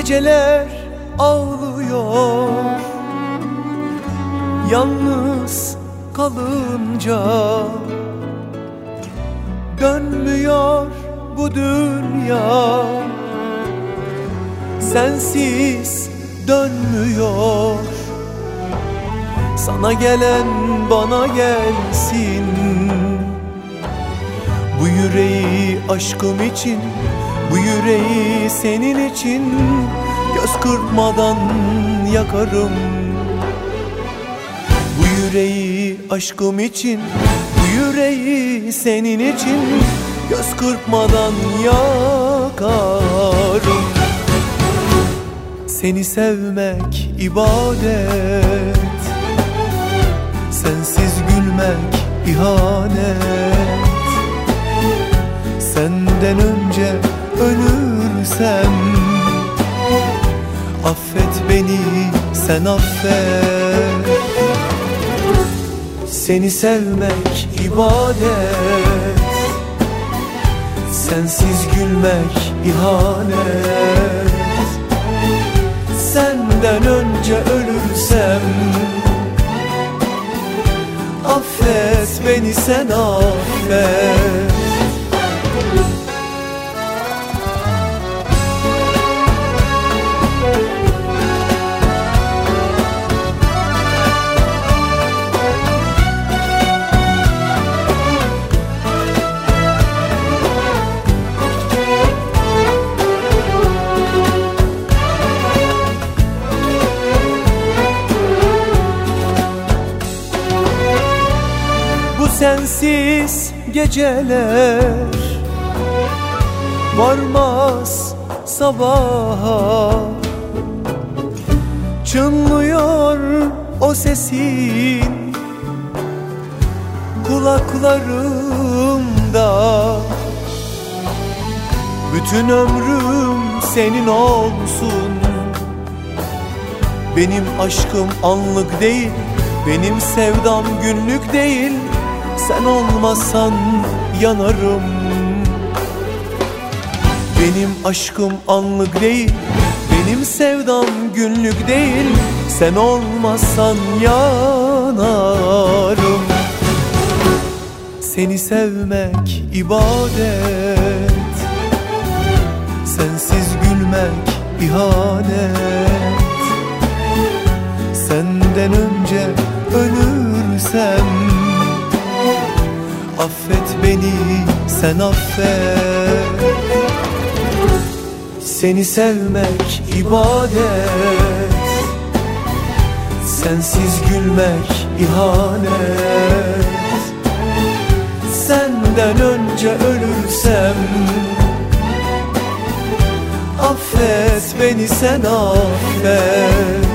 Geceler ağlıyor yalnız kalınca, dönmüyor bu dünya, sensiz dönmüyor. Sana gelen bana gelsin, bu yüreği aşkım için, bu yüreği senin için göz kırpmadan yakarım. Bu yüreği aşkım için, bu yüreği senin için göz kırpmadan yakarım. Seni sevmek ibadet, sensiz gülmek ihanet. Senden önce ölürsem affet beni, sen affet. Seni sevmek ibadet, sensiz gülmek ihanet. Senden önce ölürsem affet beni, sen affet. Sensiz geceler varmaz sabaha, çınlıyor o sesin kulaklarımda. Bütün ömrüm senin olsun, benim aşkım anlık değil, benim sevdam günlük değil. Sen olmazsan yanarım. Benim aşkım anlık değil, benim sevdam günlük değil. Sen olmazsan yanarım. Seni sevmek ibadet, sensiz gülmek ihanet. Senden önce ölürsem affet beni, sen affet. Seni sevmek ibadet, sensiz gülmek ihanet. Senden önce ölürsem affet beni, sen affet.